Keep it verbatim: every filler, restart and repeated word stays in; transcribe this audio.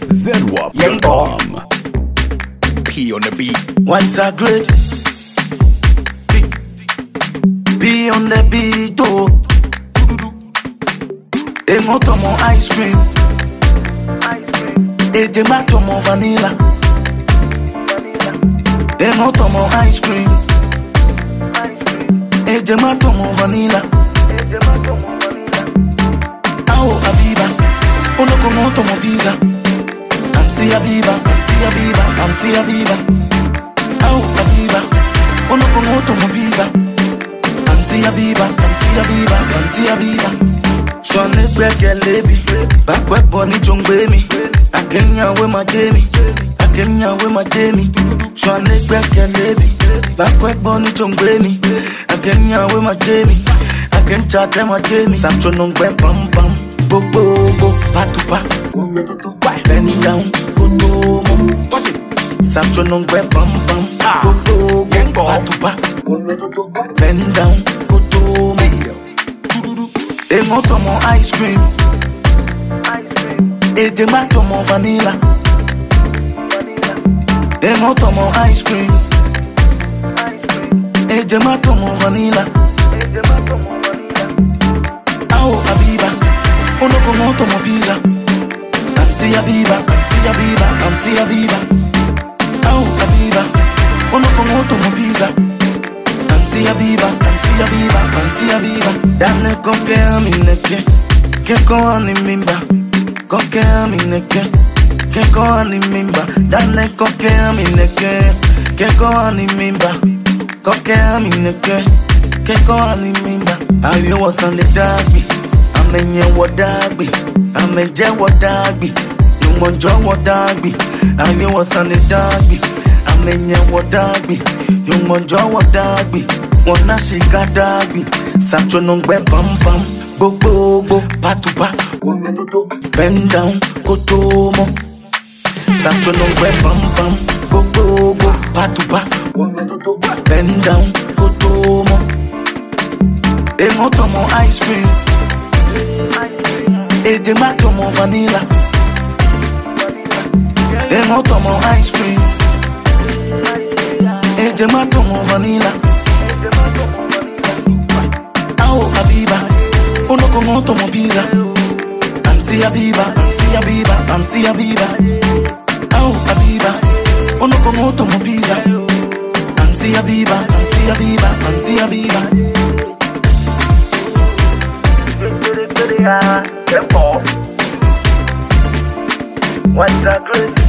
zedwap dot com. P on the beat. Once a great P on the beat, oh. Emo tomo ice cream, Eje ma tomo vanilla. Emo tomo ice cream, Eje ma tomo vanilla. Ao Abiba, ono como tomo pizza. Auntie Abiba, Auntie Abiba, Auntie Abiba. Ao Abiba, ono como tomo pizza. Auntie Abiba, Auntie Abiba, Auntie Abiba. Shone breke lebi, bakwe boni jongbe mi. Akenya we my Jamie, Akenya we my Jamie. Shone breke lebi, bakwe boni jongbe mi. Akenya we my Jamie, Akencha te my Jamie. Sancho nongwe bam bam, bo bo bo, patu pa. Bend down, go to mo. Sancho nongwe bam bam, bo bo bo, patu pa. Bend down, go to mo. Emo tomo ice cream, Eje ma tomo vanilla. Emo tomo ice cream, Eje ma tomo vanilla. Ao Abiba, ono como tomo pizza. Auntie Abiba, Auntie Abiba, Auntie Abiba. Ao Abiba, ono como tomo pizza. Auntie Abiba, Auntie Abiba, Auntie Abiba. Dane koke amineke, keko animimba. Koke amineke, keko animimba. Dane koke amineke, keko animimba. Koke amineke, keko animimba. Ayo wasande dagbi, amenye wadagbi, amenje wadagbi. Yumonjo wadagbi, ayo wasande dagbi, amenye wadagbi. Yumonjo wadagbi. Wanna shake a doggy, Sancho nongwe bam bam, bo bo bo, patu pa. Bend down, go to mo. Sancho nongwe bam bam, bo bo bo, patu pa. Bend down, go to mo. Emo tomo ice cream, Eje ma tomo vanilla. Emo tomo ice cream, Eje ma tomo vanilla. Ao Abiba, ono como tomo pizza. Auntie Abiba, Auntie Abiba, Auntie Abiba. Ao Abiba, ono como tomo pizza. Auntie Abiba, Auntie Abiba, Auntie Abiba. What's that?